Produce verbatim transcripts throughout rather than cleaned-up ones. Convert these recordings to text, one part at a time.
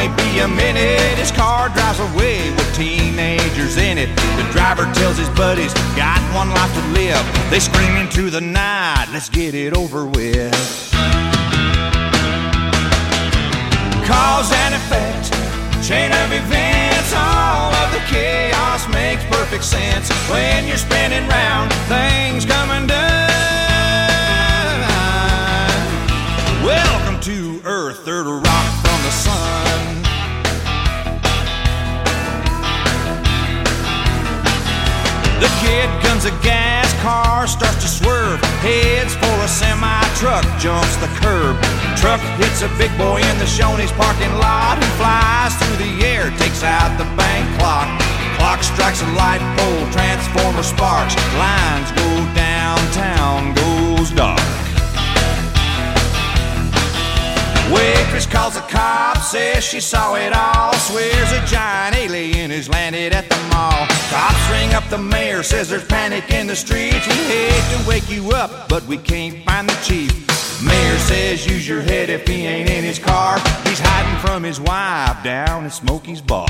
only be a minute. His car drives away with teenagers in it. The driver tells his buddies, got one life to live. They scream into the night, let's get it over with. Cause and effect, chain of events, all of the chaos makes perfect sense. When you're spinning round, things come undone. Welcome to Earth, third rock from the sun. The kid guns a gas, car starts to swerve, heads for a semi-truck, jumps the curb. Truck hits a big boy in the Shoney's parking lot, who flies through the air, takes out the bank clock. Clock strikes a light pole, transformer sparks, lines go downtown, goes dark. Waitress calls the cops, says she saw it all, swears a giant alien has landed at the mall. Cops ring up the mayor, says there's panic in the streets. We hate to wake you up, but we can't find the chief. Mayor says use your head if he ain't in his car. He's hiding from his wife down at Smokey's bar.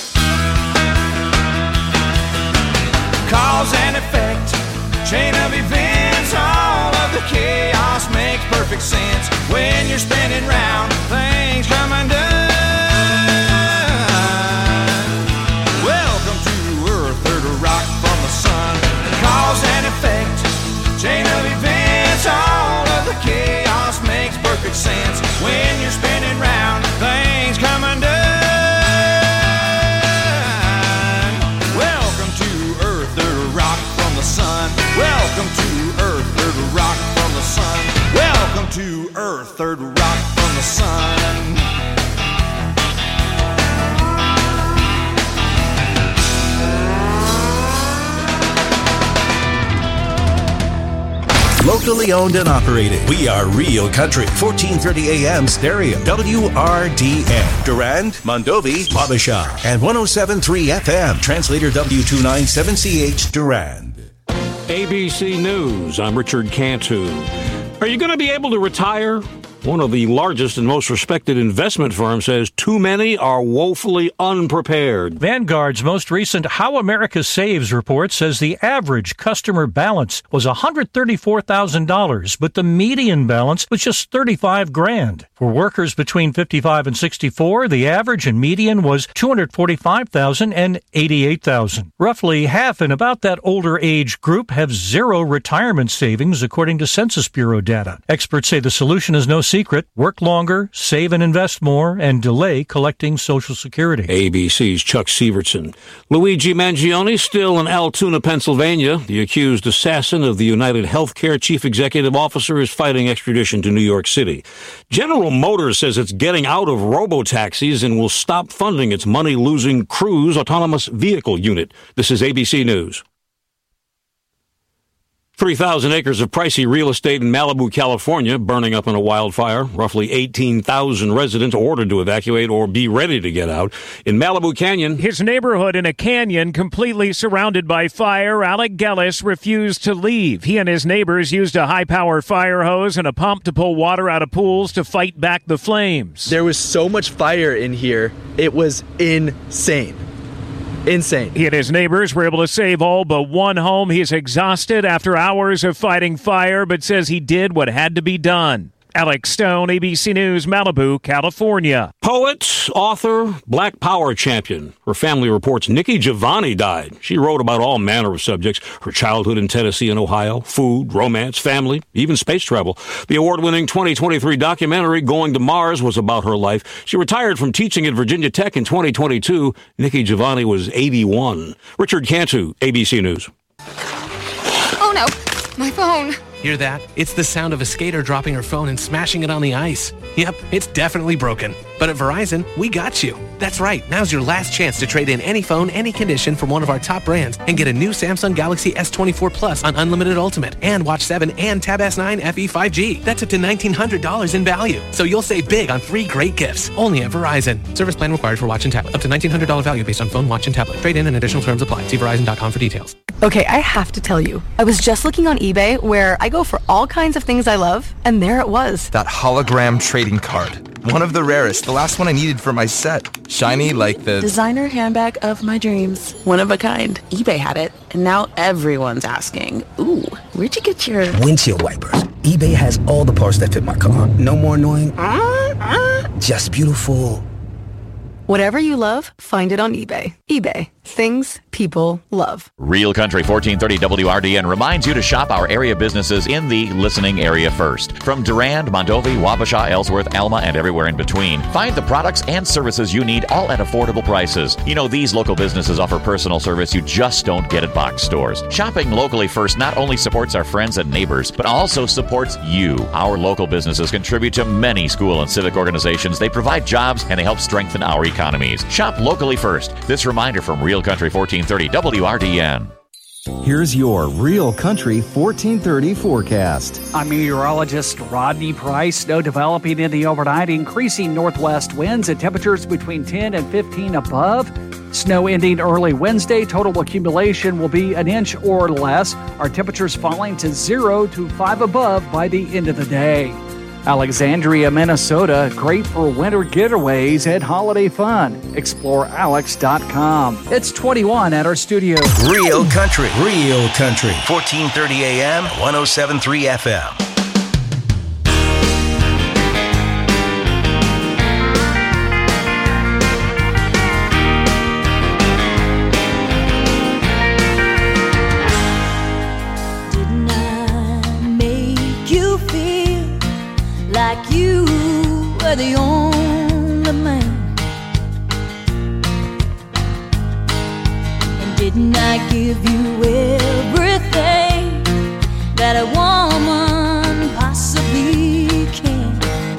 Cause and effect, chain of events, all of the chaos makes perfect sense. When you're spinning round, things come undone. Welcome to Earth, third rock from the sun. Cause and effect, chain of events, all of the chaos makes perfect sense. When you're spinning round, things come undone. Welcome to Earth, third rock from the sun. Welcome to Earth, third rock from the sun. Welcome to Earth, third rock from the sun. Locally owned and operated. We are Real Country. fourteen thirty A M stereo. W R D N. Durand, Mondovi, Wabasha. And one oh seven point three F M. Translator W two ninety-seven C H Durand. A B C News. I'm Richard Cantu. Are you going to be able to retire? One of the largest and most respected investment firms says too many are woefully unprepared. Vanguard's most recent How America Saves report says the average customer balance was one hundred thirty-four thousand dollars, but the median balance was just thirty-five grand. For workers between fifty-five and sixty-four, the average and median was two hundred forty-five thousand and eighty-eight thousand. Roughly half in about that older age group have zero retirement savings, according to Census Bureau data. Experts say the solution is no secret. Work longer, save and invest more, and delay collecting Social Security. A B C's Chuck Severson. Luigi Mangione still in Altoona, Pennsylvania. The accused assassin of the United Healthcare chief executive officer is fighting extradition to New York City. General Motors says it's getting out of robo-taxis and will stop funding its money-losing Cruise autonomous vehicle unit. This is A B C News. three thousand acres of pricey real estate in Malibu, California, burning up in a wildfire. Roughly eighteen thousand residents ordered to evacuate or be ready to get out. In Malibu Canyon, his neighborhood in a canyon completely surrounded by fire, Alec Gellis refused to leave. He and his neighbors used a high-power fire hose and a pump to pull water out of pools to fight back the flames. There was so much fire in here, it was insane. Insane. He and his neighbors were able to save all but one home. He's exhausted after hours of fighting fire, but says he did what had to be done. Alex Stone, A B C News, Malibu, California. Poet, author, Black Power champion. Her family reports Nikki Giovanni died. She wrote about all manner of subjects. Her childhood in Tennessee and Ohio, food, romance, family, even space travel. The award-winning twenty twenty-three documentary, Going to Mars, was about her life. She retired from teaching at Virginia Tech in twenty twenty-two. Nikki Giovanni was eighty-one. Richard Cantu, A B C News. Oh, no. My phone. Hear that? It's the sound of a skater dropping her phone and smashing it on the ice. Yep, it's definitely broken. But at Verizon, we got you. That's right. Now's your last chance to trade in any phone, any condition from one of our top brands and get a new Samsung Galaxy S twenty-four Plus on Unlimited Ultimate and Watch seven and Tab S nine F E five G. That's up to nineteen hundred dollars in value. So you'll save big on three great gifts. Only at Verizon. Service plan required for watch and tablet. Up to nineteen hundred dollars value based on phone, watch, and tablet. Trade in and additional terms apply. See Verizon dot com for details. Okay, I have to tell you. I was just looking on eBay where I go for all kinds of things I love, and there it was. That hologram trading card. One of the rarest. The last one I needed for my set. Shiny like the... designer handbag of my dreams. One of a kind. eBay had it, and now everyone's asking, ooh, where'd you get your... windshield wipers. eBay has all the parts that fit my car. No more annoying... Uh, uh. Just beautiful. Whatever you love, find it on eBay. eBay. Things people love. Real Country fourteen thirty W R D N reminds you to shop our area businesses in the listening area first. From Durand, Mondovi, Wabasha, Ellsworth, Alma, and everywhere in between, find the products and services you need, all at affordable prices. You know, these local businesses offer personal service you just don't get at box stores. Shopping locally first not only supports our friends and neighbors, but also supports you. Our local businesses contribute to many school and civic organizations. They provide jobs and they help strengthen our economies. Shop locally first. This reminder from Real Country fourteen thirty W R D N. Here's your Real Country fourteen thirty forecast. I'm meteorologist Rodney Price. Snow developing in the overnight, increasing northwest winds and temperatures between ten and fifteen above. Snow ending early Wednesday. Total accumulation will be an inch or less. Our temperatures falling to zero to five above by the end of the day. Alexandria, Minnesota, great for winter getaways and holiday fun. explore alex dot com. It's twenty-one at our studio. Real Country, Real Country, fourteen thirty A M, one oh seven point three F M. Like you were the only man, and didn't I give you everything that a woman possibly can?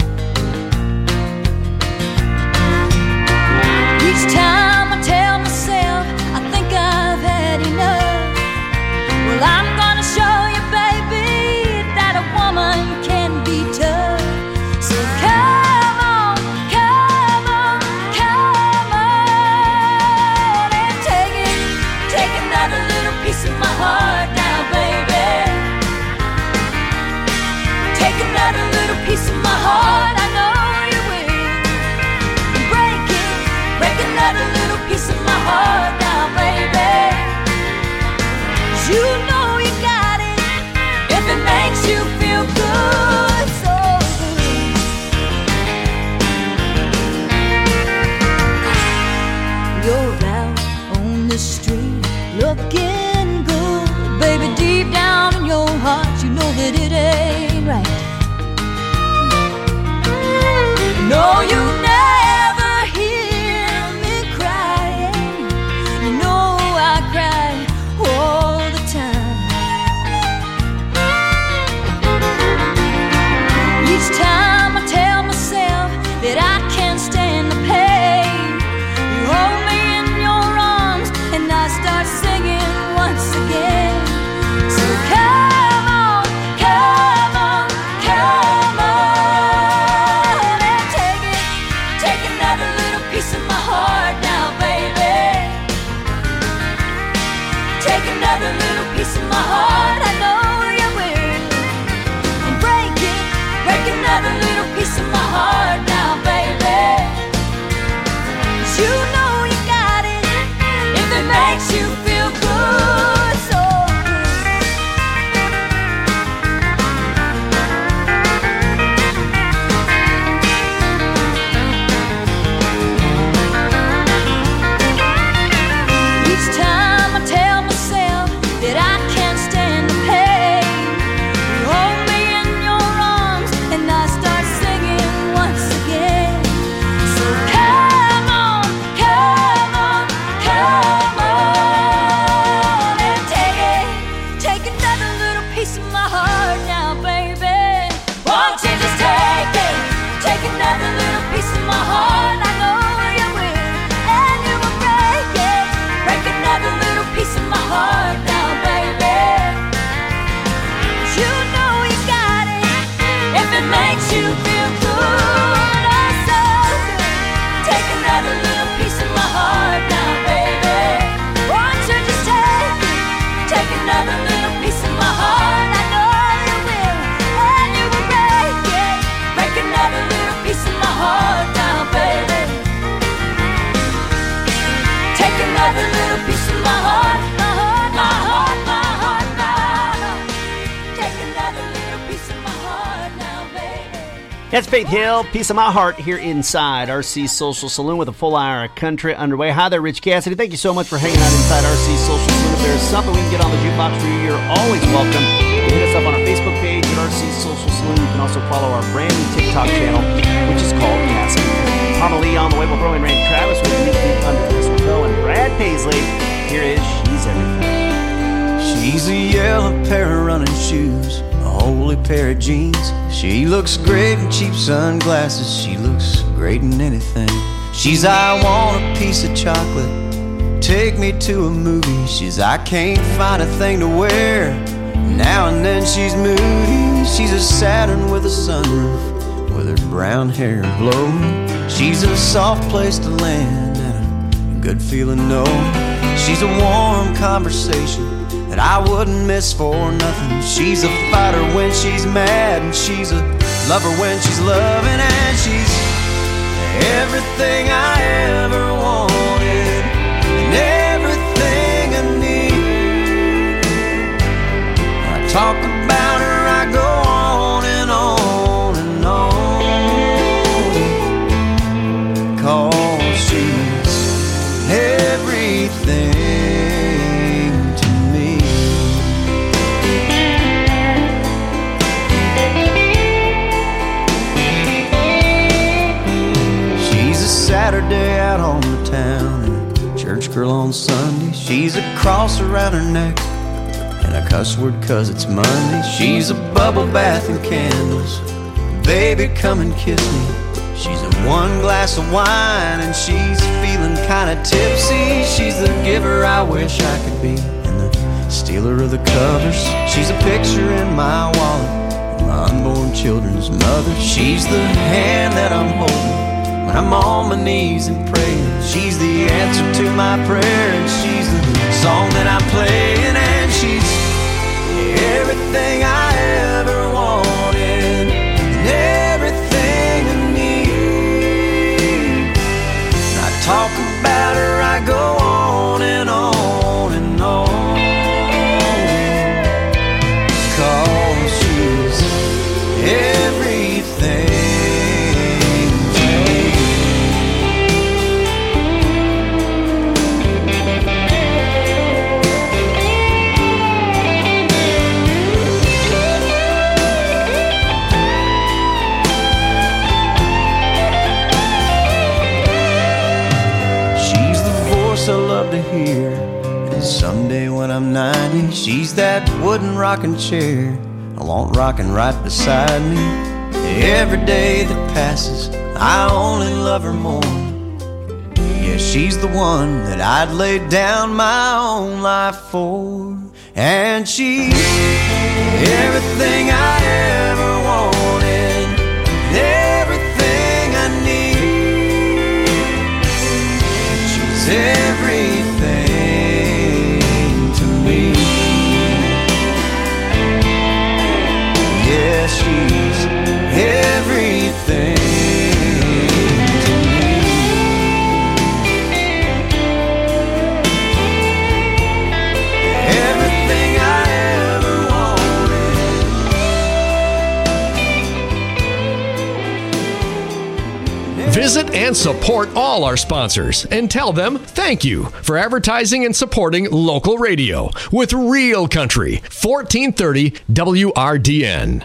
Each time I tell myself I think I've had enough, well, I'm gonna show you, baby, that a woman can be tough. Piece of my heart, I know you will. Break it, break another little piece of my heart now, baby. 'Cause you know you got it, if it makes you feel good, so good. You're out on the street looking good, baby, deep down in your heart, you know that it ain't right. No, you never hear me crying. You know I cry all the time. Each time I tell myself that I can't stand the pain, you hold me in your arms and I start singing once again. So come on, come on, come on. Piece of my heart now, baby. Take another little piece of my heart, I know you will. And break it, break another little piece of my heart now, baby. 'Cause you know you got it, if it makes you feel good, so good. That's Faith Hill, Piece of My Heart, here inside R C Social Saloon with a full hour of country underway. Hi there, Rich Cassidy. Thank you so much for hanging out inside R C Social Saloon. If there's something we can get on the jukebox for you, you're always welcome. You hit us up on our Facebook page at R C Social Saloon. You can also follow our brand new TikTok channel, which is called Cassidy. Harma Lee on the way. We'll throw in Randy Travis with Meet Me Under the Mistletoe. And Brad Paisley, here is She's Everything. She's a yellow pair of running shoes, a holy pair of jeans. She looks great in cheap sunglasses. She looks great in anything. She's I want a piece of chocolate, take me to a movie. She's I can't find a thing to wear, now and then she's moody. She's a Saturn with a sunroof, with her brown hair blowing. She's a soft place to land and a good feeling no. She's a warm conversation that I wouldn't miss for nothing. She's a fighter when she's mad, and she's a lover when she's loving, and she's everything I ever wanted and everything I need. I talk about her, I go on and on and on, 'cause she's everything. Saturday out on the town and a church girl on Sunday. She's a cross around her neck and a cuss word 'cause it's Monday. She's a bubble bath and candles, baby come and kiss me. She's a one glass of wine and she's feeling kinda tipsy. She's the giver I wish I could be and the stealer of the covers. She's a picture in my wallet, my unborn children's mother. She's the hand that I'm holding when I'm on my knees and praying. She's the answer to my prayer, and she's the song that I'm playing, and she's everything I ever wanted and everything I need. And I talk about her, I go on and on and on, 'cause she's everything. I love to hear, and someday when I'm ninety, she's that wooden rocking chair I want rocking right beside me. Every day that passes, I only love her more. Yeah, she's the one that I'd lay down my own life for, and she's everything I ever wanted, everything I need. She's everything to me. Yeah, she's everything to me. Everything I ever wanted. Visit and support all our sponsors and tell them thank you for advertising and supporting local radio with Real Country, fourteen thirty W R D N.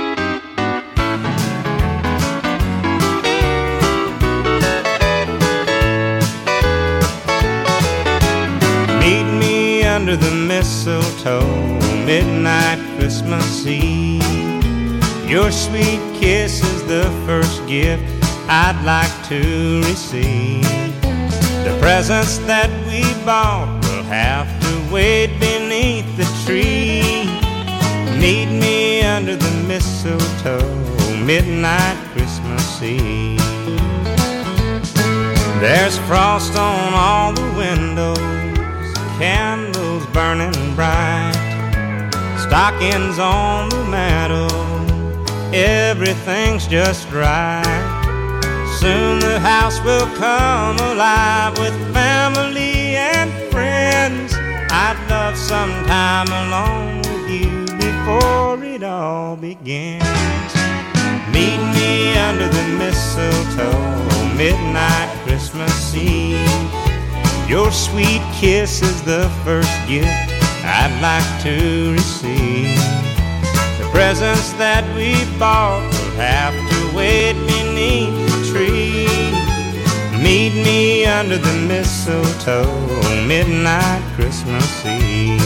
Meet me under the mistletoe, midnight Christmas Eve. Your sweet kiss is the first gift I'd like to receive. The presents that we bought will have to wait beneath the tree. Meet me under the mistletoe, midnight Christmas Eve. There's frost on all the windows, candles burning bright, stockings on the mantel, everything's just right. Soon the house will come alive with family and friends. I'd love some time alone with you before it all begins. Meet me under the mistletoe, midnight Christmas Eve. Your sweet kiss is the first gift I'd like to receive. The presents that we bought will have to wait beneath the tree. Meet me under the mistletoe, midnight Christmas Eve.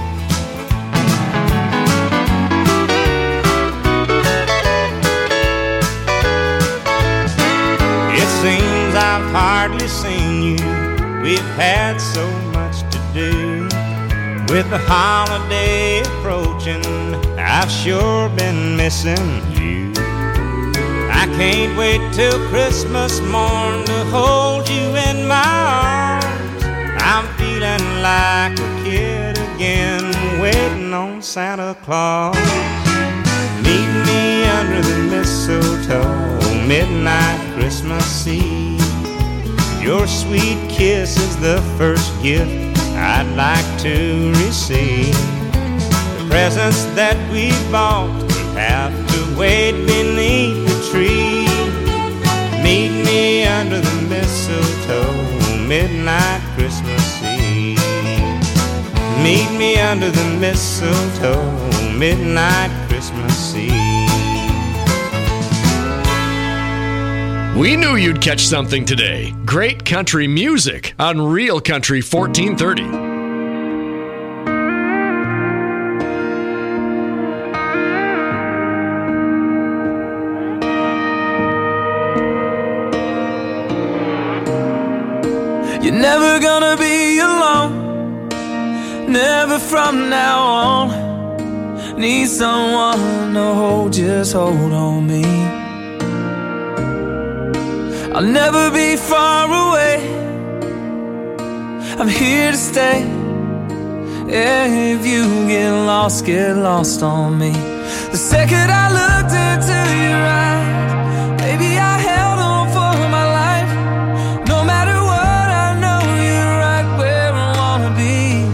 It seems I've hardly seen you. We've had so much to do. With the holiday approaching, I've sure been missing you. I can't wait till Christmas morn to hold you in my arms. I'm feeling like a kid again, waiting on Santa Claus. Meet me under the mistletoe, midnight Christmas Eve. Your sweet kiss is the first gift I'd like to receive. The presents that we bought will have to wait beneath the tree. Meet me under the mistletoe, midnight Christmas Eve. Meet me under the mistletoe, midnight Christmas Eve. We knew you'd catch something today. Great country music on Real Country fourteen thirty. You're never gonna be alone, never from now on. Need someone to hold, just hold on me. I'll never be far away, I'm here to stay. Yeah, if you get lost, get lost on me. The second I looked into your eyes, baby, I held on for my life. No matter what, I know you're right where I wanna be.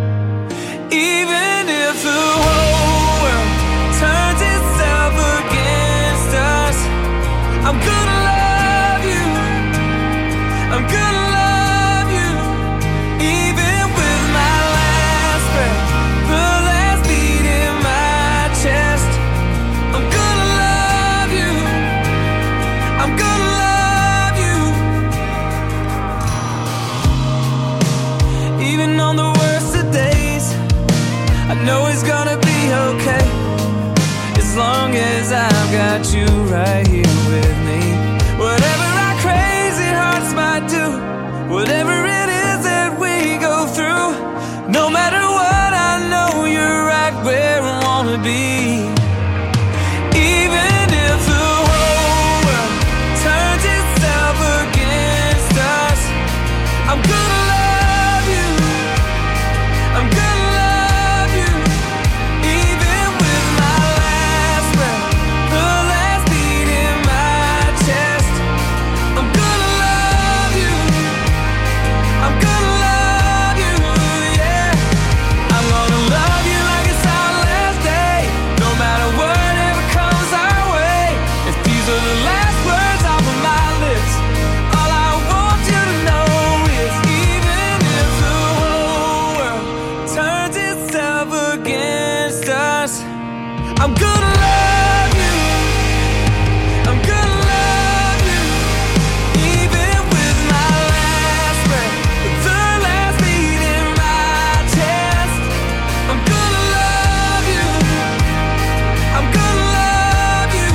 Even if the whole world turns itself against us, I'm gonna I'm gonna love you, even with my last breath, the last beat in my chest. I'm gonna love you, I'm gonna love you. Even on the worst of days, I know it's gonna be okay, as long as I've got you right here with me. Whatever our crazy hearts might do, whatever it is that we go through, no matter what, I know you're right where I wanna be. Even if the whole world turns itself against us, I'm gonna love you, I'm gonna love you, even with my last breath, the last beat in my chest. I'm gonna love you, I'm gonna love you, yeah. I'm gonna love you like it's our last day, no matter whatever comes our way. If these are the last words off of my lips, all I want you to know is, even if the whole world turns itself against us, I'm gonna love you, I'm gonna love you, even with my last breath, the last beat in my chest. I'm gonna love you, I'm gonna love you.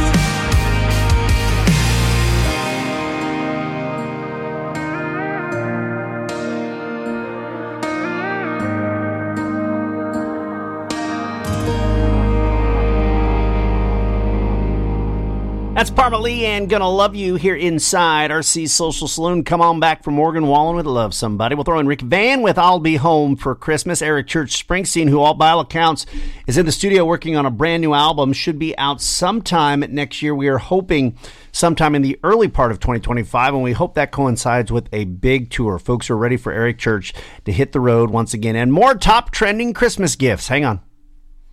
That's Parma Lee and Gonna Love You here inside R C's Social Saloon. Come on back from Morgan Wallen with Love Somebody. We'll throw in Rick Van with I'll Be Home for Christmas. Eric Church Springsteen, who all by all accounts is in the studio working on a brand new album, should be out sometime next year. We are hoping sometime in the early part of twenty twenty-five, and we hope that coincides with a big tour. Folks are ready for Eric Church to hit the road once again. And more top trending Christmas gifts. Hang on.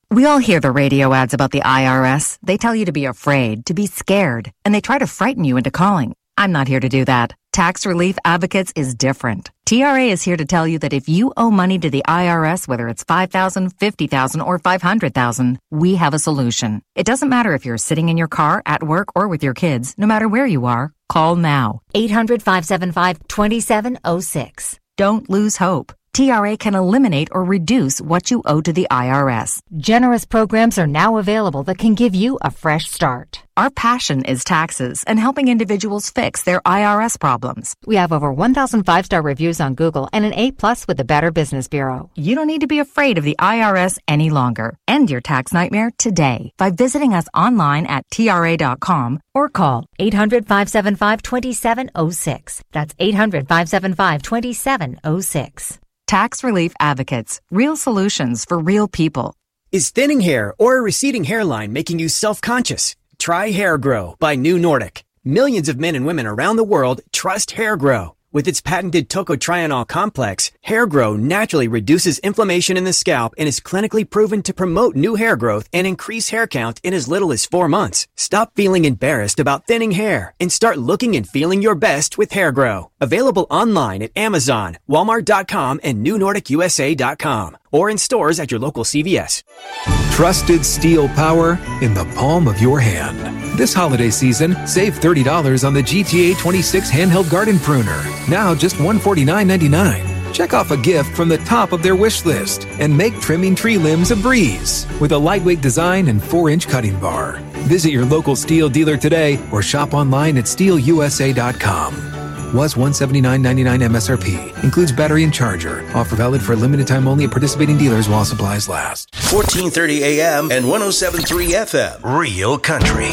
We all hear the radio ads about the I R S. They tell you to be afraid, to be scared, and they try to frighten you into calling. I'm not here to do that. Tax Relief Advocates is different. T R A is here to tell you that if you owe money to the I R S, whether it's five thousand dollars, fifty thousand dollars, or five hundred thousand dollars, we have a solution. It doesn't matter if you're sitting in your car, at work, or with your kids. No matter where you are, call now. eight hundred, five seven five, two seven zero six. Don't lose hope. T R A can eliminate or reduce what you owe to the I R S. Generous programs are now available that can give you a fresh start. Our passion is taxes and helping individuals fix their I R S problems. We have over one thousand five-star reviews on Google and an A plus with the Better Business Bureau. You don't need to be afraid of the I R S any longer. End your tax nightmare today by visiting us online at T R A dot com or call eight hundred, five seven five, two seven zero six. That's eight hundred, five seven five, two seven zero six. Tax Relief Advocates. Real solutions for real people. Is thinning hair or a receding hairline making you self-conscious? Try Hair Grow by New Nordic. Millions of men and women around the world trust Hair Grow. With its patented tocotrienol complex, Hair Grow naturally reduces inflammation in the scalp and is clinically proven to promote new hair growth and increase hair count in as little as four months. Stop feeling embarrassed about thinning hair and start looking and feeling your best with Hair Grow. Available online at Amazon, Walmart dot com, and New Nordic U S A dot com, or in stores at your local C V S. Trusted steel power in the palm of your hand. This holiday season, save thirty dollars on the G T A twenty-six handheld garden pruner. Now just one hundred forty-nine ninety-nine. Check off a gift from the top of their wish list and make trimming tree limbs a breeze with a lightweight design and four inch cutting bar. Visit your local Steel dealer today or shop online at steel U S A dot com. Was one hundred seventy-nine ninety-nine M S R P. Includes battery and charger. Offer valid for a limited time only at participating dealers while supplies last. fourteen thirty A M and one oh seven point three F M. Real Country.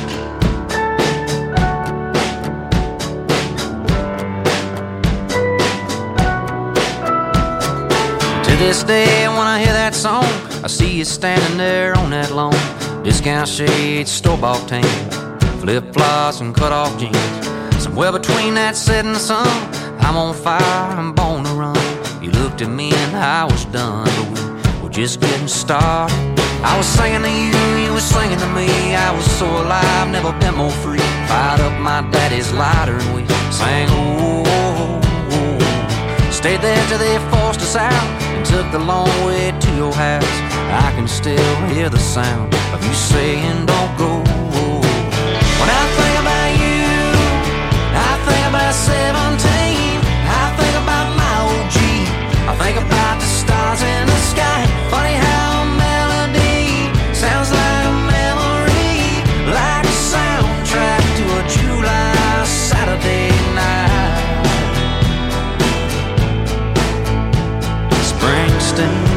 To this day, when I hear that song, I see you standing there on that lawn. Discount shades, store-bought tan, flip-flops and cut-off jeans. Somewhere between that setting sun, I'm on fire, I'm born to run. You looked at me and I was done, but we were just getting started. I was singing to you, you were singing to me. I was so alive, never been more free. Fired up my daddy's lighter and we sang, oh, oh, oh. Stayed there till they forced us out and took the long way to your house. I can still hear the sound of you saying don't go. When I think about you, I think about seventeen. I think about my old G. I think about the stars in the sky. Funny how a melody sounds like a memory, like a soundtrack to a July Saturday night. Springsteen.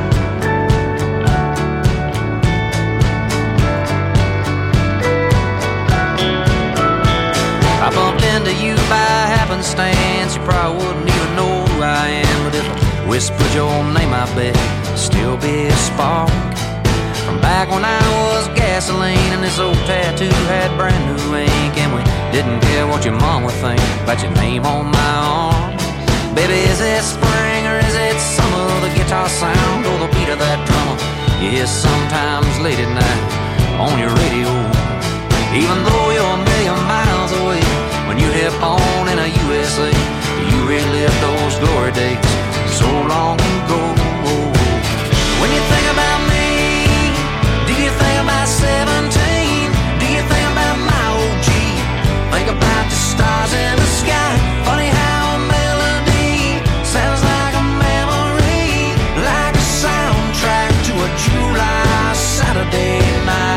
I bumped into you by happenstance. You probably wouldn't even know who I am, but if I whispered your name, I bet it'd still be a spark from back when I was gasoline and this old tattoo had brand new ink, and we didn't care what your mom would think about your name on my arm. Baby, is it spring or is it summer? The guitar sound or the beat of that drummer you hear sometimes late at night on your radio. Even though you're a million miles away, when you hit on in a U S A, you relive those glory days so long ago. When you think about me, do you think about seventeen? Do you think about my old G? Think about the stars in the sky. Funny how a melody sounds like a memory, like a soundtrack to a July Saturday night.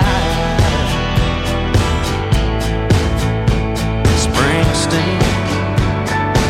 Springsteen.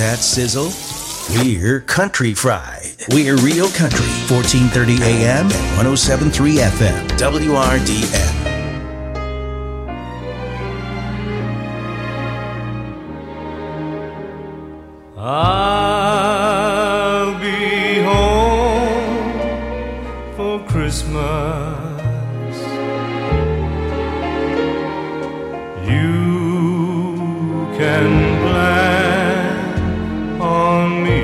that sizzle? We're Country Fried. We're Real Country, fourteen thirty A M and one oh seven point three F M, W R D N. I'll be home for Christmas. You can plan on me.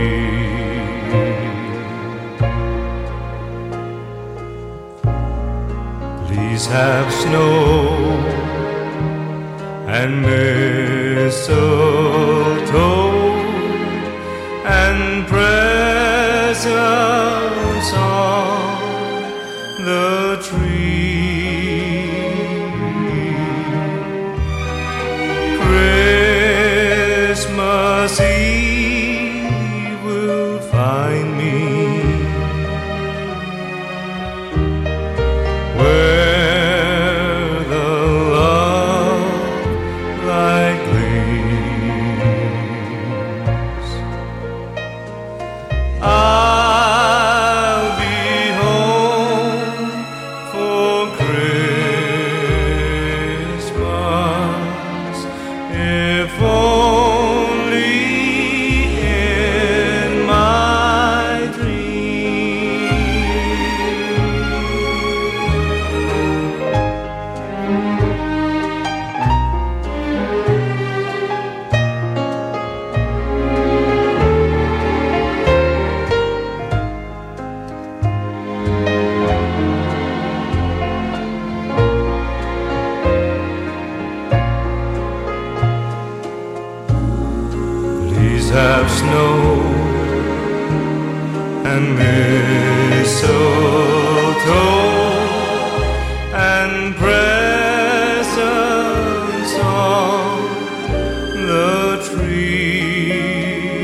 Please have snow and mistletoe and presents on the tree. Christmas Eve will find me where the love light gleams. I'll be home for Christmas, if only in my Please have snow and mistletoe and presents on the tree.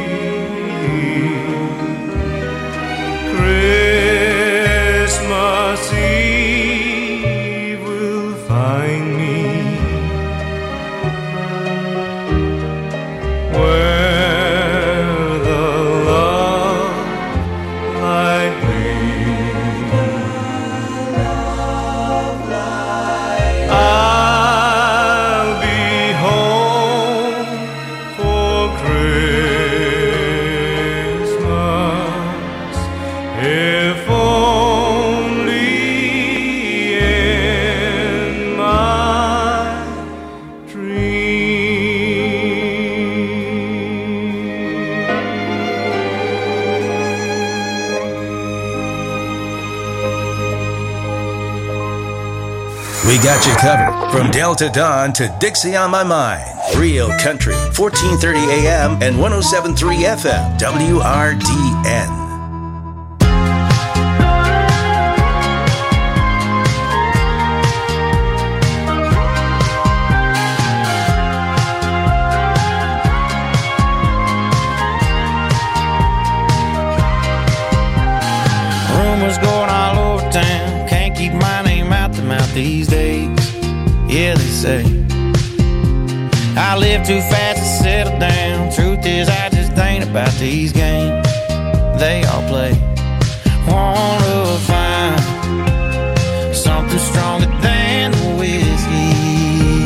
Christmas Eve will find me where the love light gleams. I'll be home for Christmas, if only in my We got you covered. From Delta Dawn to Dixie on My Mind. Real Country, fourteen thirty A M and one oh seven point three F M, W R D N. Rumors going all over town, can't keep my name out the mouth these days. Yeah, they say I live too fast to settle down. Truth is, I just ain't about these games they all play. Wanna find something stronger than the whiskey.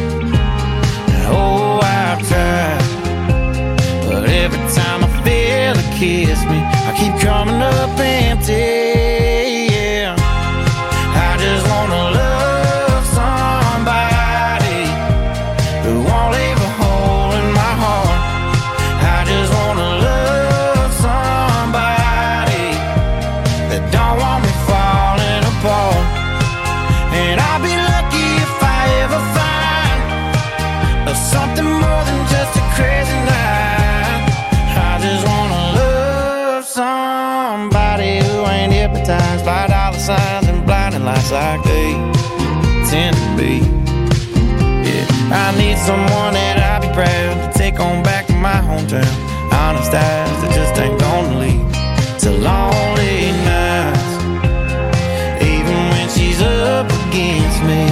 Oh, I've tried, but every time I feel it kiss me, I keep coming up empty. Yeah, I just wanna love somebody who won't leave a hole in my heart. I just wanna love somebody that don't want me falling apart. And I'll be lucky if I ever find something more than just a crazy night. I just wanna love somebody who ain't hypnotized by dollar signs and blinding lights like they tend to be. Yeah, I need someone that I'll be proud to take on back to my hometown. Honest eyes that just ain't gonna lead to lonely nights, even when she's up against me.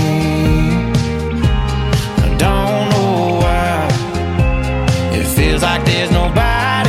I don't know why it feels like there's nobody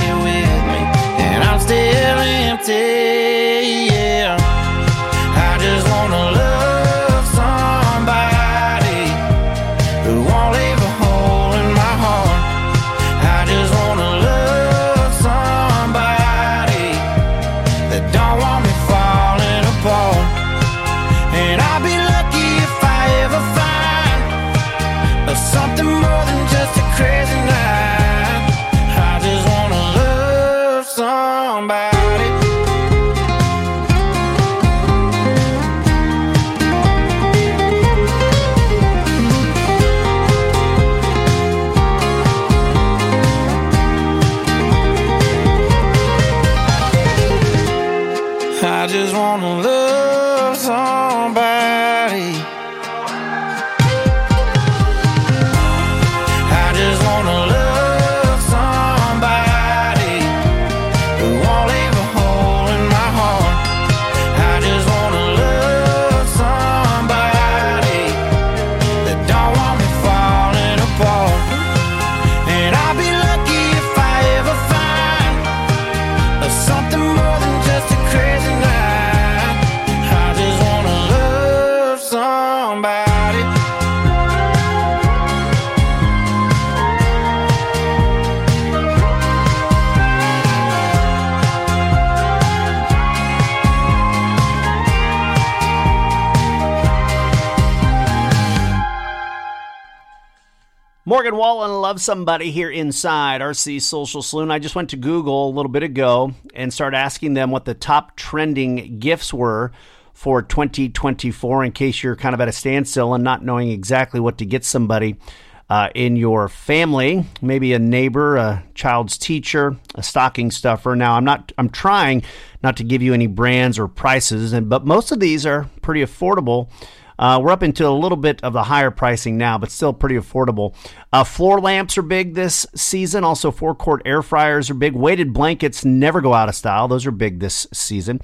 Morgan Wallen, Love Somebody here inside R C Social Saloon. I just went to Google a little bit ago and started asking them what the top trending gifts were for twenty twenty-four in case you're kind of at a standstill and not knowing exactly what to get somebody uh, in your family, maybe a neighbor, a child's teacher, a stocking stuffer. Now, I'm not, I'm trying not to give you any brands or prices, and but most of these are pretty affordable. Uh, we're up into a little bit of the higher pricing now, but still pretty affordable. Uh, floor lamps are big this season. Also, four-quart air fryers are big. Weighted blankets never go out of style. Those are big this season.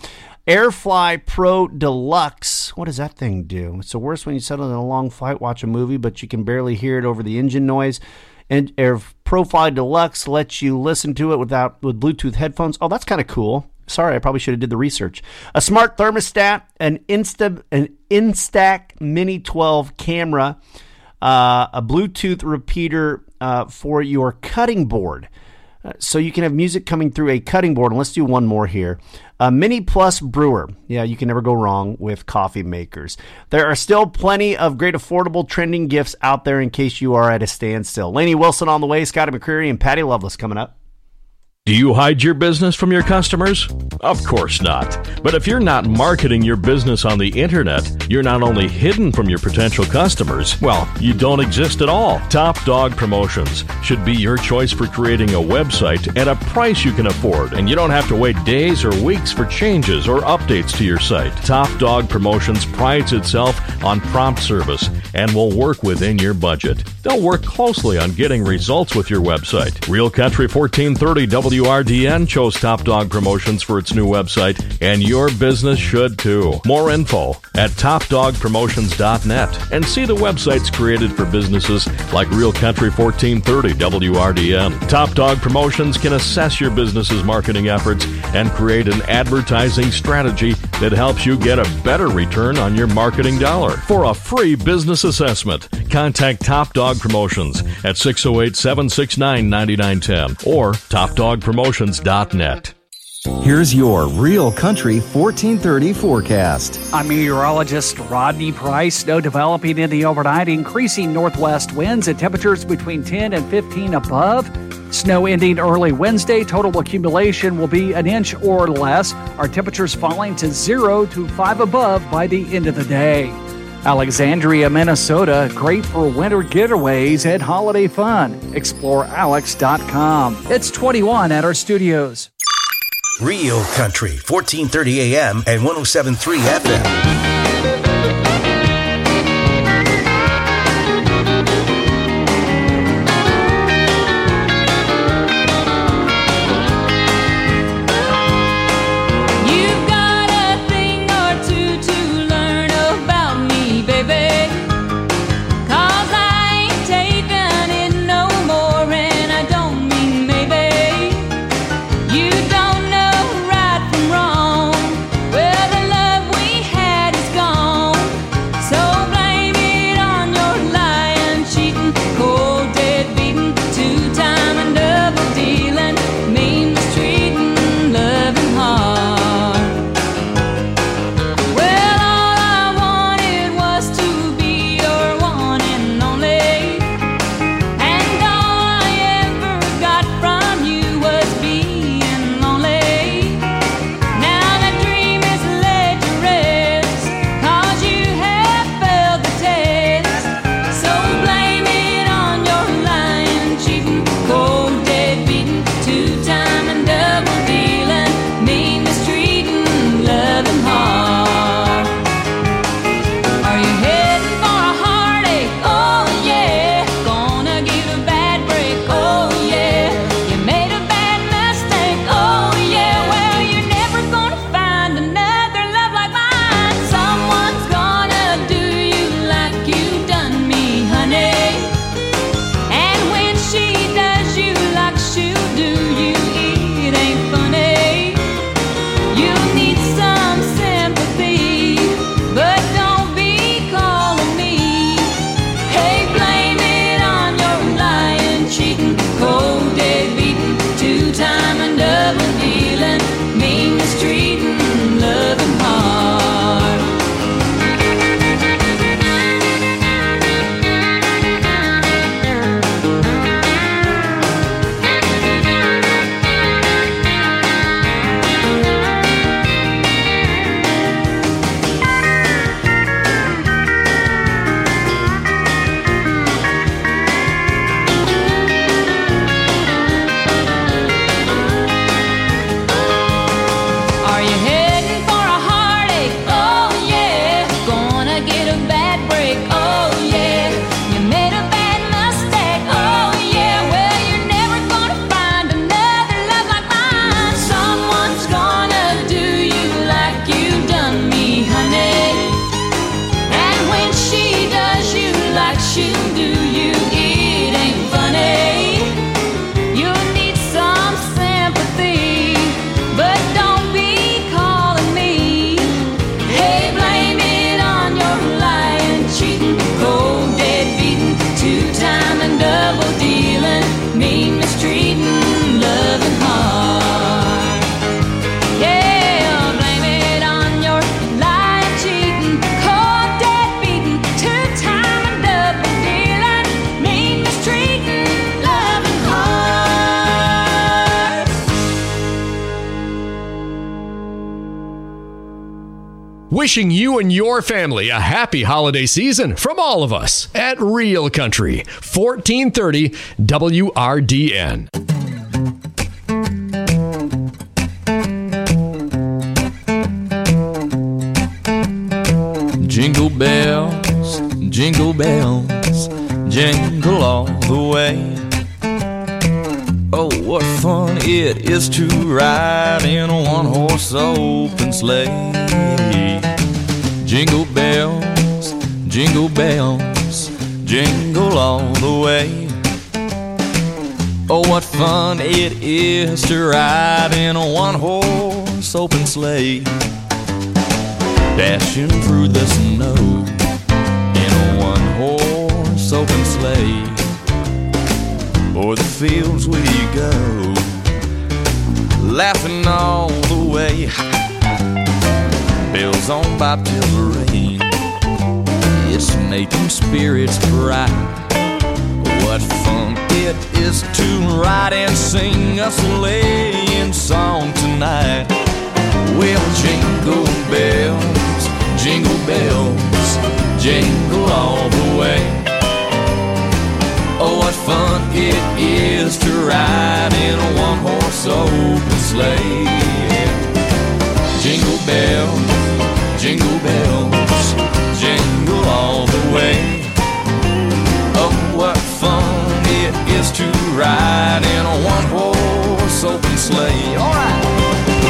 Airfly Pro Deluxe. What does that thing do? It's the worst when you settle in a long flight, watch a movie, but you can barely hear it over the engine noise. And Air Profile Deluxe lets you listen to it without with Bluetooth headphones. Oh, that's kind of cool. Sorry, I probably should have did the research. A smart thermostat, an Insta, an Instax Mini twelve camera, uh, a Bluetooth repeater uh, for your cutting board. Uh, so you can have music coming through a cutting board. And let's do one more here. A Mini Plus brewer. Yeah, you can never go wrong with coffee makers. There are still plenty of great affordable trending gifts out there in case you are at a standstill. Lainey Wilson on the way, Scotty McCreery and Patty Loveless coming up. Do you hide your business from your customers? Of course not. But if you're not marketing your business on the internet, you're not only hidden from your potential customers, well, you don't exist at all. Top Dog Promotions should be your choice for creating a website at a price you can afford, and you don't have to wait days or weeks for changes or updates to your site. Top Dog Promotions prides itself on prompt service and will work within your budget. They'll work closely on getting results with your website. Real Country fourteen thirty W R D N chose Top Dog Promotions for its new website, and your business should too. More info at top dog promotions dot net, and see the websites created for businesses like Real Country fourteen thirty W R D N. Top Dog Promotions can assess your business's marketing efforts and create an advertising strategy that helps you get a better return on your marketing dollar. For a free business assessment, contact Top Dog Promotions at six oh eight, seven six nine, nine nine one zero or top dog promotions dot net. Here's your Real Country fourteen thirty forecast. I'm meteorologist Rodney Price. Snow developing in the overnight, increasing northwest winds and temperatures between ten and fifteen above. Snow ending early Wednesday. Total accumulation will be an inch or less. Our temperatures falling to zero to five above by the end of the day. Alexandria, Minnesota, great for winter getaways and holiday fun. explore alex dot com. It's twenty-one at our studios. Real Country, fourteen thirty A M and one oh seven point three F M. You don't know right from wrong. Well, the love we had do you? It ain't funny. You need some sympathy, but don't be calling me. Hey, blame it on your lying, cheating, cold, dead beating, two-time and double dealing, mean, mistreating, loving hard. Yeah, blame it on your lying, cheating, cold, dead beating, two-time and double dealing, mean, mistreating, loving hard. Wishing you and your family a happy holiday season from all of us at Real Country, fourteen thirty W R D N. Jingle bells, jingle bells, jingle all the way. Oh, what fun it is to ride in a one-horse open sleigh. Jingle bells, jingle bells, jingle all the way. Oh, what fun it is to ride in a one-horse open sleigh. Dashing through the snow in a one-horse open sleigh. O'er the fields we go, laughing all the way. Bells on bobtail ring, it's making spirits bright. What fun it is to ride and sing a sleighing song tonight. Well, jingle bells, jingle bells, jingle all the way. Oh, what fun it is to ride in a one-horse open sleigh. Jingle bells, jingle bells, jingle all the way. Oh, what fun it is to ride in a one-horse open sleigh. All right.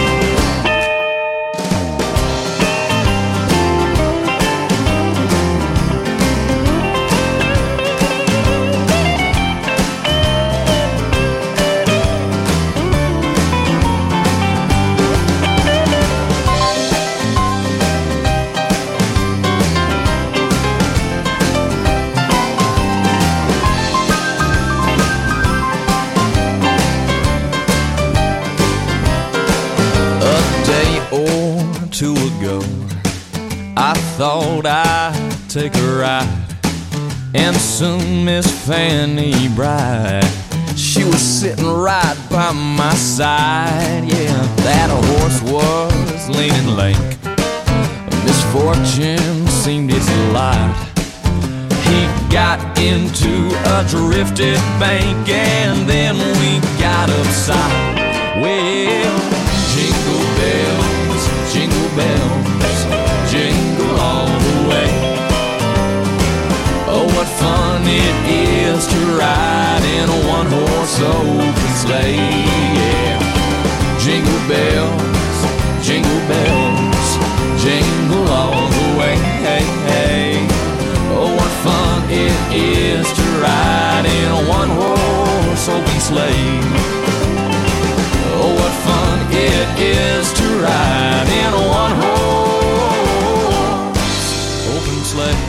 Two ago, I thought I'd take a ride, and soon Miss Fanny Bright, she was sitting right by my side. Yeah, that horse was lean and lank, misfortune seemed its lot. He got into a drifted bank, and then we got upside. Well, jingle bells, jingle bells, jingle all the way. Oh, what fun it is to ride in a one-horse open sleigh. Yeah. Jingle bells, jingle bells, jingle all the way. Hey, hey. Oh, what fun it is to ride in a one-horse open sleigh. Oh, what fun it is to ride in a one-horse open sleigh.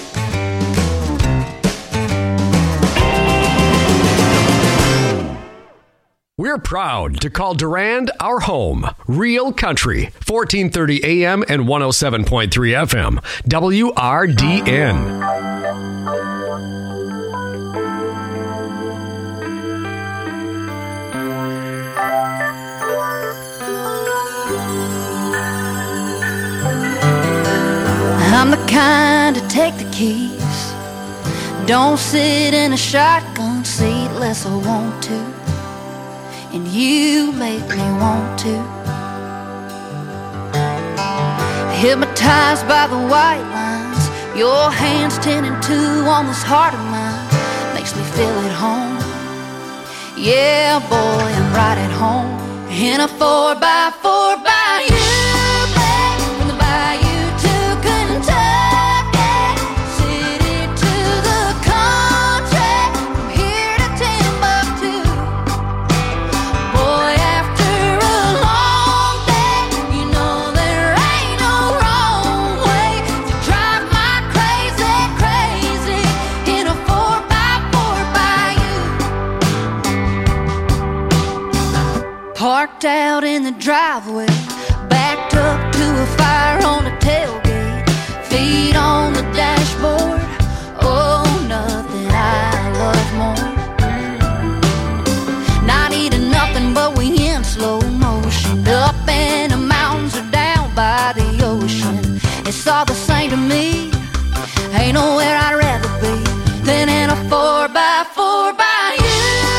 We're proud to call Durand our home. Real Country, fourteen thirty A M and one oh seven point three F M, W R D N. I'm the kind to take the keys, don't sit in a shotgun seat unless I want to, and you make me want to. Hypnotized by the white lines, your hands ten and two on this heart of mine, makes me feel at home. Yeah, boy, I'm right at home in a four by four by you. Bayou to Kentucky, city to the country. parked out in the driveway, backed up to a fire on the tailgate, feet on the dashboard. Oh, nothing I love more. Not eating nothing, but we in slow motion, up in the mountains or down by the ocean. It's all the same to me. Ain't nowhere I'd rather be than in a four by four by you.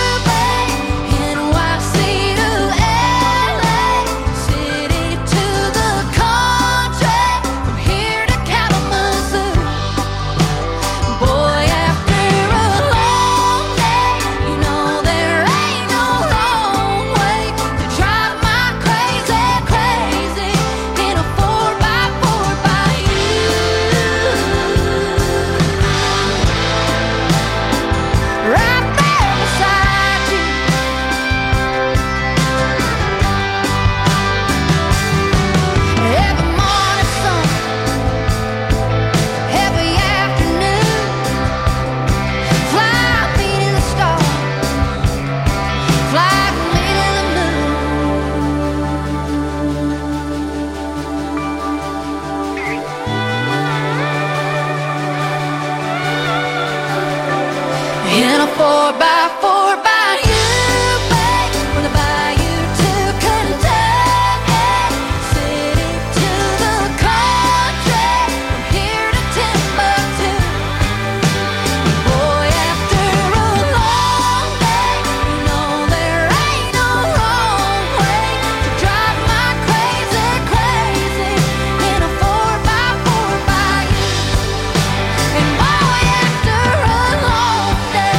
Four by four by you, babe. From the bayou to Kentucky, city to the country, from here to Timbuktu. Boy, after a long day, you know there ain't no wrong way to drive my crazy, crazy in a four by four by you. And boy, after a long day,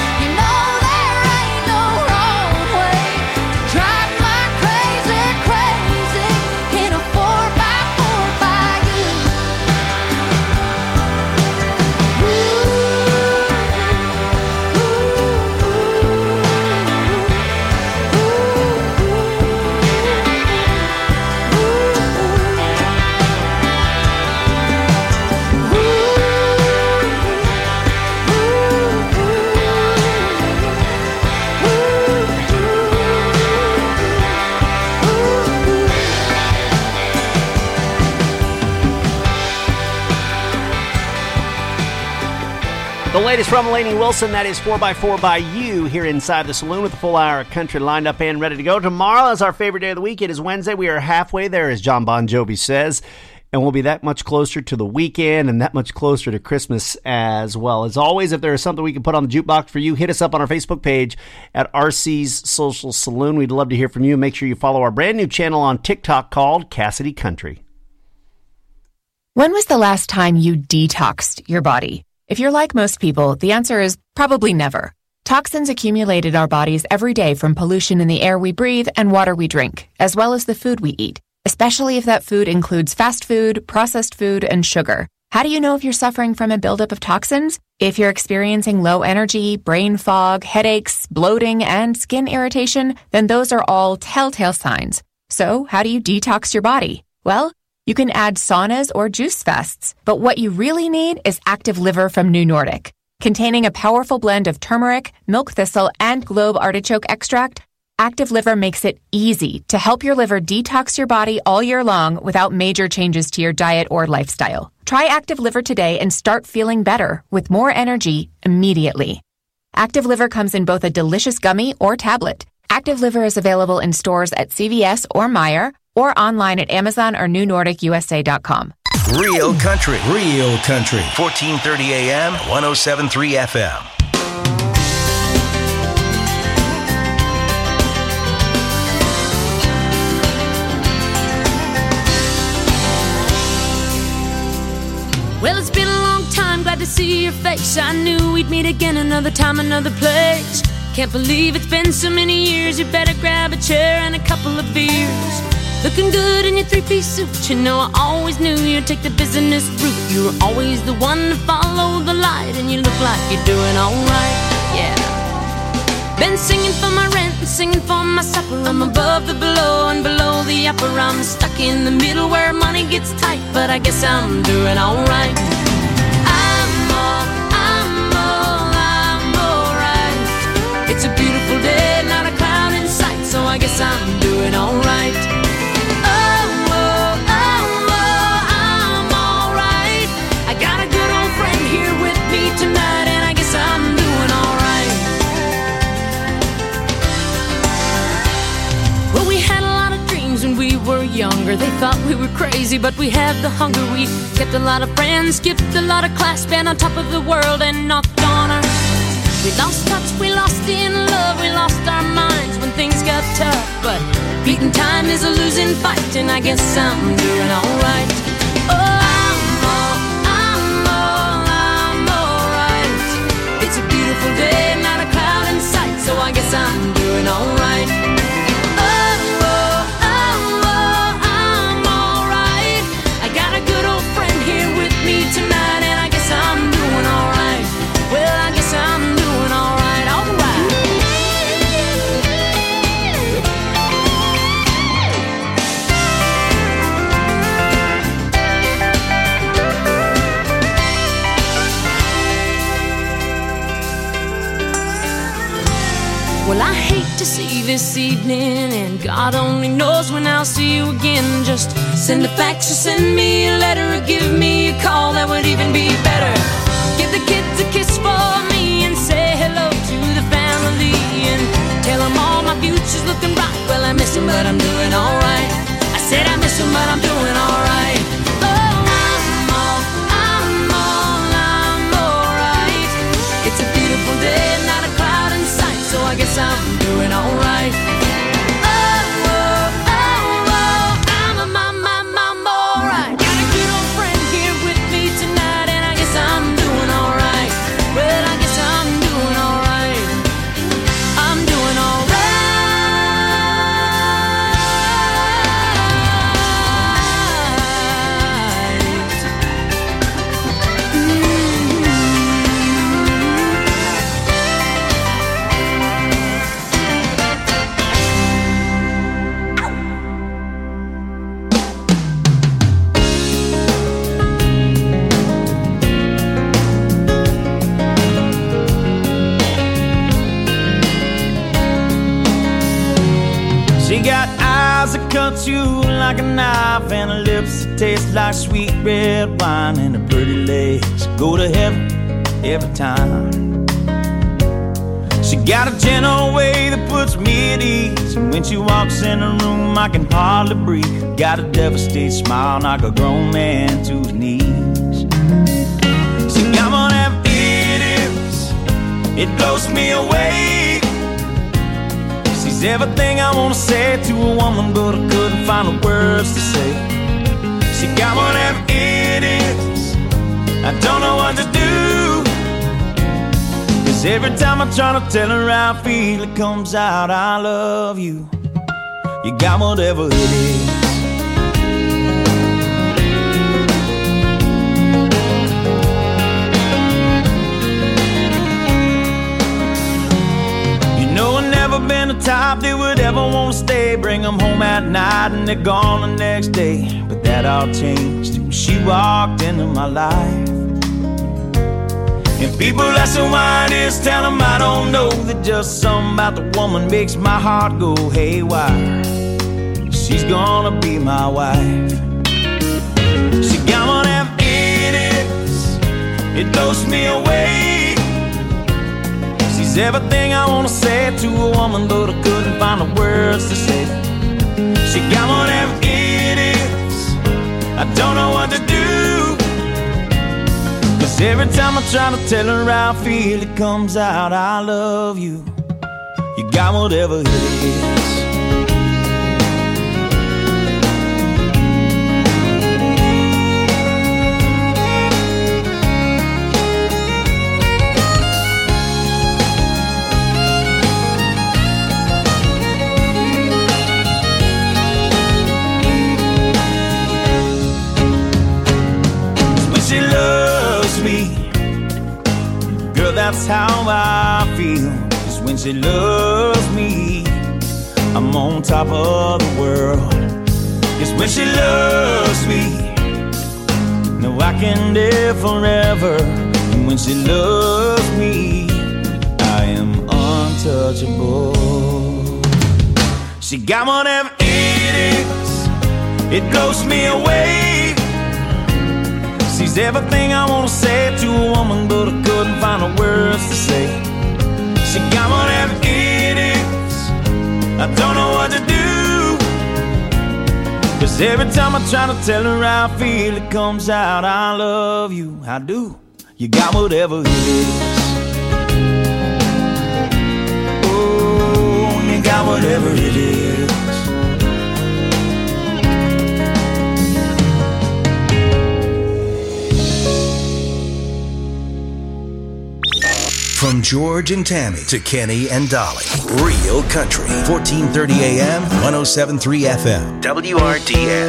the latest from Lainey Wilson, that is four by four by you, here inside the saloon with a full hour of country lined up and ready to go. Tomorrow is our favorite day of the week. It is Wednesday. We are halfway there, as John Bon Jovi says, and we'll be that much closer to the weekend and that much closer to Christmas as well. As always, if there is something we can put on the jukebox for you, hit us up on our Facebook page at R C's Social Saloon. We'd love to hear from you. Make sure you follow our brand new channel on TikTok called Cassidy Country. When was the last time you detoxed your body? If you're like most people, the answer is probably never. Toxins accumulate in our bodies every day from pollution in the air we breathe and water we drink, as well as the food we eat, especially if that food includes fast food, processed food, and sugar. How do you know if you're suffering from a buildup of toxins? If you're experiencing low energy, brain fog, headaches, bloating, and skin irritation, then those are all telltale signs. So, how do you detox your body? Well, you can add saunas or juice fasts, but what you really need is Active Liver from New Nordic. Containing a powerful blend of turmeric, milk thistle, and globe artichoke extract, Active Liver makes it easy to help your liver detox your body all year long without major changes to your diet or lifestyle. Try Active Liver today and start feeling better with more energy immediately. Active Liver comes in both a delicious gummy or tablet. Active Liver is available in stores at C V S or Meijer, or online at Amazon or New Nordic U S A dot com. Real country, real country. fourteen thirty A M, one oh seven point three F M. Well, it's been a long time, glad to see your face. I knew we'd meet again another time, another place. Can't believe it's been so many years. You better grab a chair and a couple of beers. Looking good in your three-piece suit. You know I always knew you'd take the business route. You were always the one to follow the light, and you look like you're doing alright, yeah. Been singing for my rent and singing for my supper. I'm above the below and below the upper. I'm stuck in the middle where money gets tight, but I guess I'm doing alright. I'm all, I'm all, I'm alright. It's a beautiful day, not a cloud in sight, so I guess I'm doing doing alright. Oh, oh, oh, oh, I'm alright. I got a good old friend here with me tonight, and I guess I'm doing alright. Well, we had a lot of dreams when we were younger. They thought we were crazy, but we had the hunger. We kept a lot of friends, skipped a lot of class, been on top of the world and knocked on our. We lost touch, we lost in love, we lost our minds when things got tough. But beating time is a losing fight, and I guess I'm doing alright. Oh, I'm all, I'm all, I'm alright. It's a beautiful day, not a cloud in sight, so I guess I'm doing alright. Oh, oh, oh, oh, I'm alright. I got a good old friend here with me tonight, and I guess I'm doing alright. Well, I guess I'm doing alright, alright. Well, I hate to see this evening, and God only knows when I'll see you again. Just send a fax or send me a letter, or give me a call, that would even be better. Give the kids a kiss for me and say hello to the family, and tell them all my future's looking bright. Well, I miss them, but I'm doing alright. I said I miss them, but I'm doing alright. Oh, I'm all, I'm all, I'm alright. It's a beautiful day, not a cloud in sight, so I guess I'm doing alright. Oh, oh, oh, oh, I'm a, my, my, I'm alright. Got a good old friend here with me tonight, and I guess I'm doing alright. Well, I guess I'm doing alright. I'm doing alright. She got eyes that cut you like a knife, and her lips that taste like sweet red wine, and her pretty legs go to heaven every time. She got a gentle way that puts me at ease, and when she walks in the room I can hardly breathe. Got a devastated smile, knock a grown man to his knees. She got one of them idiots, it blows me away. She's everything I wanna say to a woman, but I couldn't find the words to say. She got one of them idiots, I don't know what to do. Cause every time I try to tell her how I feel, it comes out, I love you. You got whatever it is. Never been the type that would ever want to stay. Bring them home at night and they're gone the next day. But that all changed when she walked into my life. And people ask me why it is, tell them I don't know. That just something about the woman makes my heart go haywire. She's gonna be my wife. She got one of them idiots, it blows me away. She's everything I wanna say to a woman, but I couldn't find the words to say. She got one of them idiots, I don't know what to do. Cause every time I try to tell her how I feel, it comes out, I love you. You got whatever it is. She loves me, girl, that's how I feel. Cause when she loves me, I'm on top of the world. Cause when she loves me, no, I can live forever. And when she loves me, I am untouchable. She got whatever it is, it blows me away. She's everything I want to say to a woman, but I couldn't find the words to say. She got whatever it is, I don't know what to do. Cause every time I try to tell her how I feel, it comes out, I love you, I do. You got whatever it is. Oh, you got whatever it is. From George and Tammy to Kenny and Dolly. Real Country. fourteen thirty A M, one oh seven point three F M. W R D N.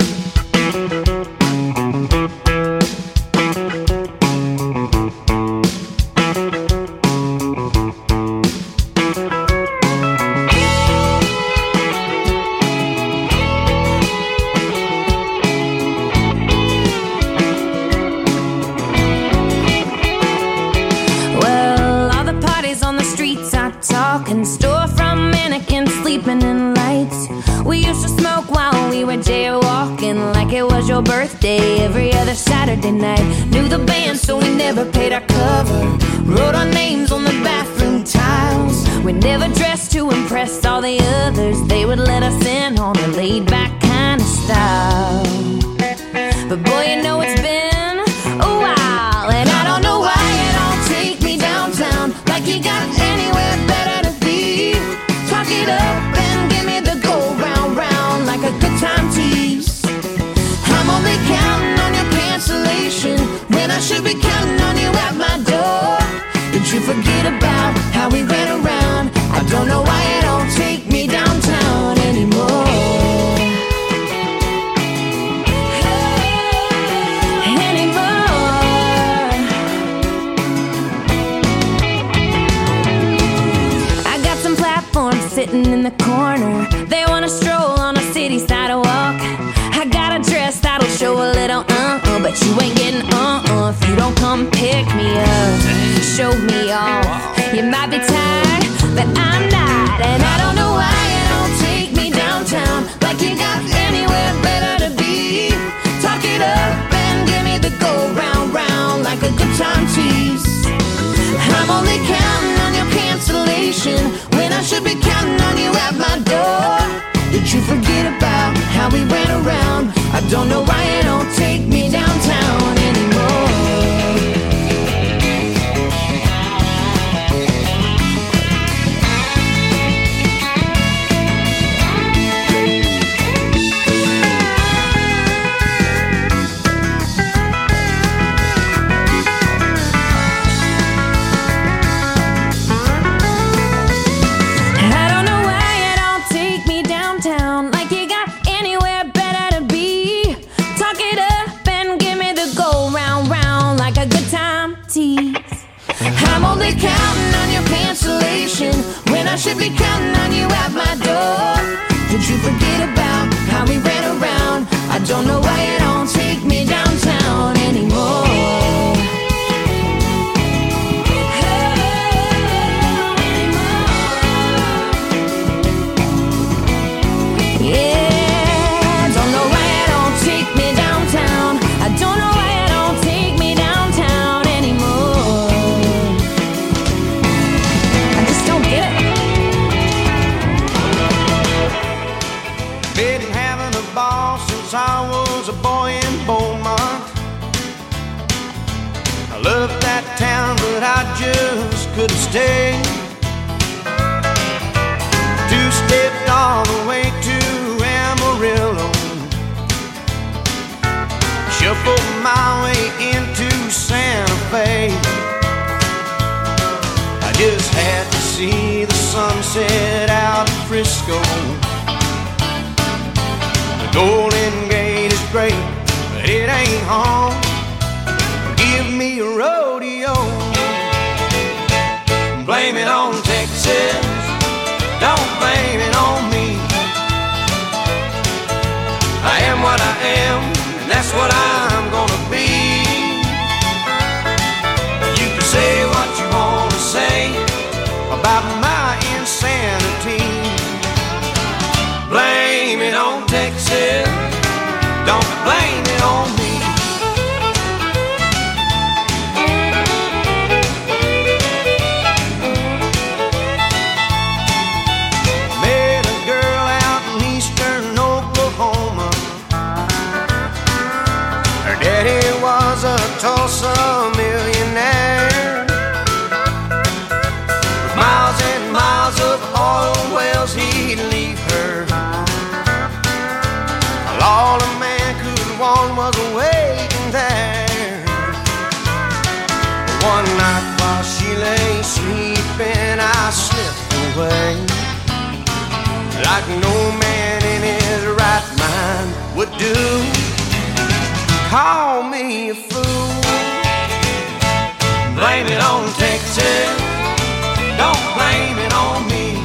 Talking store from mannequins, sleeping in lights. We used to smoke while we were jaywalking, like it was your birthday every other Saturday night. Knew the band, so we never paid our cover. Wrote our names on the bathroom tiles. We never dressed to impress all the others. They would let us in on a laid-back kind of style. But boy, you know it's been a while, and I don't know why you don't take me downtown like you got anywhere better to be. Talk it up and give me the go round round like a good time tease. I'm only counting on your cancellation when I should be counting on you at my door. Did you forget about how we ran around? I don't know why you don't take me downtown anymore. Sitting in the corner, they wanna stroll on a city sidewalk. I got a dress that'll show a little uh-uh, but you ain't getting uh-uh if you don't come pick me up, show me off. You might be tired, but I'm not, and I don't know why you don't take me downtown like you got anywhere better to be. Talk it up and give me the go round round like a good time tease. I'm only counting on your cancellation when I should be counting on you at my door. Did you forget about how we ran around? I don't know why you don't take me downtown anymore. I'm only counting on your cancellation when I should be counting on you at my door. Did you forget about how we ran around? I don't know why you don't take me downtown anymore. I was a boy in Beaumont. I loved that town, but I just couldn't stay. Two-stepped all the way to Amarillo, shuffled my way into Santa Fe. I just had to see the sunset out of Frisco. Golden Gate is great, but it ain't home. Give me a rodeo. Blame it on Texas, don't blame it on me. I am what I am, and that's what I'm gonna be. You can say what you want to say about my insanity. Blame lay sleeping, I slipped away like no man in his right mind would do. Call me a fool, blame it on Texas, don't blame it on me.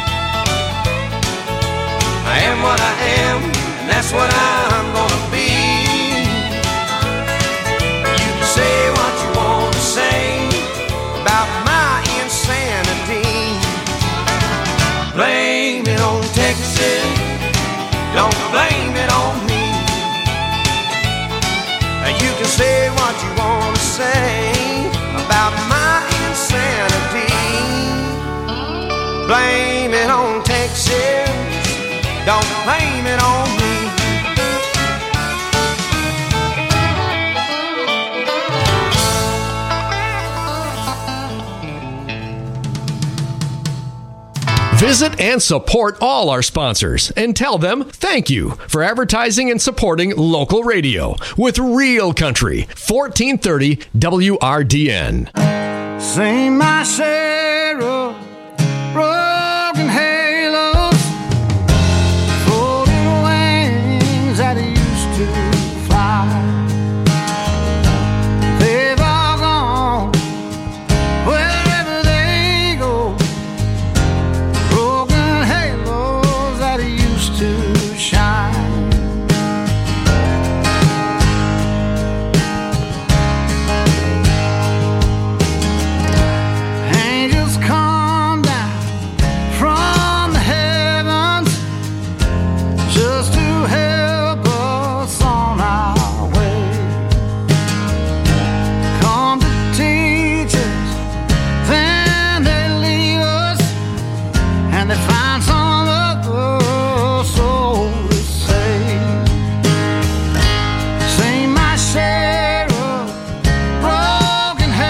I am what I am, and that's what I'm gonna be. You can say what you want to say about my insanity. Blame it on Texas, don't blame it on me. You can say what you want to say about my insanity. Blame it on Texas, don't blame it on me. Visit and support all our sponsors and tell them thank you for advertising and supporting local radio with Real Country, fourteen thirty W R D N. Sing myself